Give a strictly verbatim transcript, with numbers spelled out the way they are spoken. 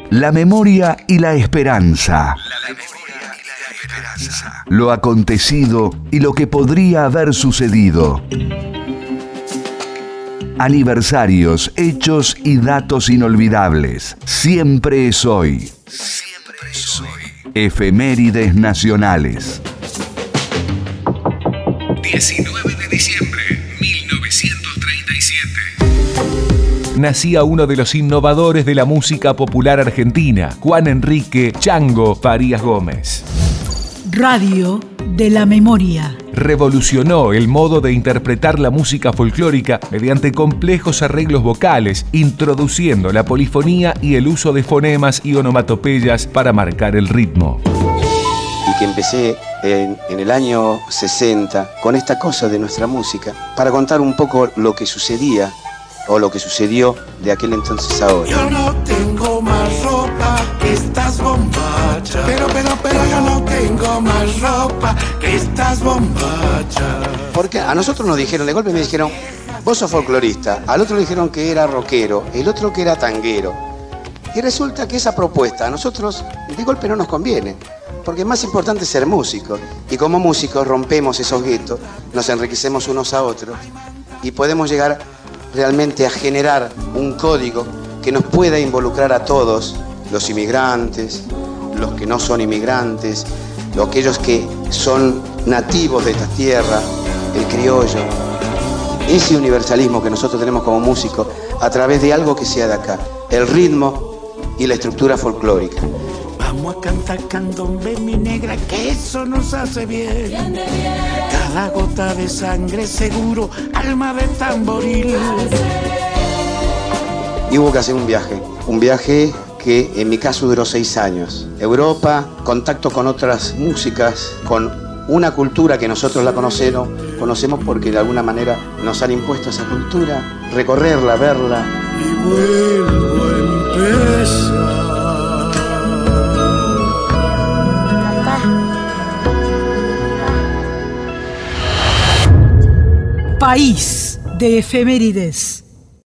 La memoria y la esperanza. Lo acontecido y lo que podría haber sucedido. Aniversarios, hechos y datos inolvidables. Siempre es hoy. Siempre es hoy. Efemérides nacionales. diecinueve de diciembre de mil novecientos treinta y siete. Nacía uno de los innovadores de la música popular argentina, Juan Enrique Chango Farías Gómez. Radio de la memoria. Revolucionó el modo de interpretar la música folclórica mediante complejos arreglos vocales, introduciendo la polifonía y el uso de fonemas y onomatopeyas para marcar el ritmo. Y que empecé en, en el año sesenta con esta cosa de nuestra música para contar un poco lo que sucedía o lo que sucedió de aquel entonces a ahora. Yo no tengo más ropa que estas bombachas, pero, pero, pero yo no tengo más ropa que estas bombachas. Porque a nosotros nos dijeron, de golpe me dijeron, vos sos folclorista, al otro le dijeron que era rockero, el otro que era tanguero. Y resulta que esa propuesta a nosotros de golpe no nos conviene, porque es más importante ser músico. Y como músicos rompemos esos guetos, nos enriquecemos unos a otros y podemos llegar realmente a generar un código que nos pueda involucrar a todos, los inmigrantes, los que no son inmigrantes, aquellos que son nativos de esta tierra, el criollo. Ese universalismo que nosotros tenemos como músicos a través de algo que sea de acá, el ritmo y la estructura folclórica. Vamos a cantar candombe, mi negra, que eso nos hace bien. Cada gota de sangre seguro, alma de tamboril. Y hubo que hacer un viaje, un viaje que en mi caso duró seis años. Europa, contacto con otras músicas, con una cultura que nosotros la conocemos, conocemos porque de alguna manera nos han impuesto esa cultura, recorrerla, verla. Y vuelvo a empezar. País de efemérides.